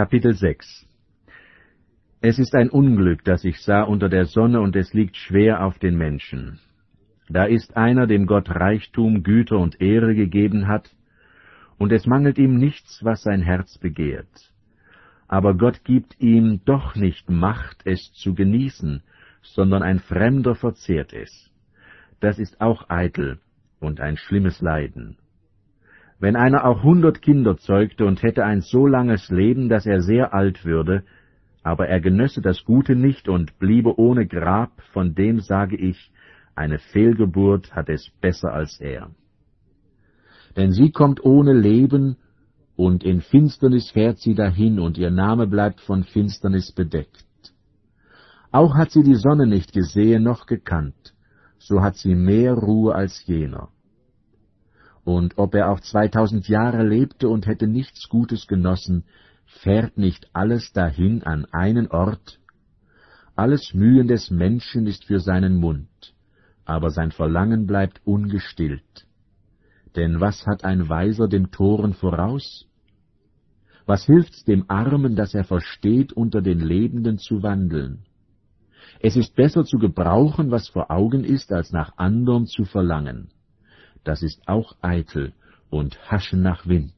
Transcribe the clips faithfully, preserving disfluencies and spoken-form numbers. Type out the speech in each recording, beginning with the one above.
Kapitel sechs. Es ist ein Unglück, das ich sah unter der Sonne, und es liegt schwer auf den Menschen. Da ist einer, dem Gott Reichtum, Güter und Ehre gegeben hat, und es mangelt ihm nichts, was sein Herz begehrt. Aber Gott gibt ihm doch nicht Macht, es zu genießen, sondern ein Fremder verzehrt es. Das ist auch eitel und ein schlimmes Leiden. Wenn einer auch hundert Kinder zeugte und hätte ein so langes Leben, dass er sehr alt würde, aber er genösse das Gute nicht und bliebe ohne Grab, von dem sage ich, eine Fehlgeburt hat es besser als er. Denn sie kommt ohne Leben, und in Finsternis fährt sie dahin, und ihr Name bleibt von Finsternis bedeckt. Auch hat sie die Sonne nicht gesehen noch gekannt, so hat sie mehr Ruhe als jener. Und ob er auch zweitausend Jahre lebte und hätte nichts Gutes genossen, fährt nicht alles dahin an einen Ort? Alles Mühen des Menschen ist für seinen Mund, aber sein Verlangen bleibt ungestillt. Denn was hat ein Weiser dem Toren voraus? Was hilft's dem Armen, dass er versteht, unter den Lebenden zu wandeln? Es ist besser zu gebrauchen, was vor Augen ist, als nach anderem zu verlangen. Das ist auch eitel und Haschen nach Wind.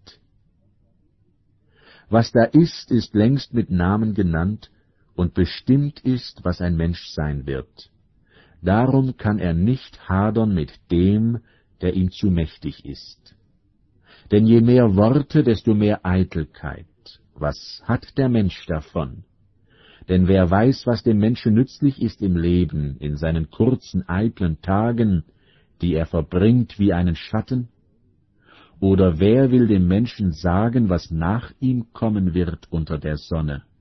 Was da ist, ist längst mit Namen genannt, und bestimmt ist, was ein Mensch sein wird. Darum kann er nicht hadern mit dem, der ihm zu mächtig ist. Denn je mehr Worte, desto mehr Eitelkeit. Was hat der Mensch davon? Denn wer weiß, was dem Menschen nützlich ist im Leben, in seinen kurzen, eitlen Tagen, die er verbringt wie einen Schatten? Oder wer will dem Menschen sagen, was nach ihm kommen wird unter der Sonne?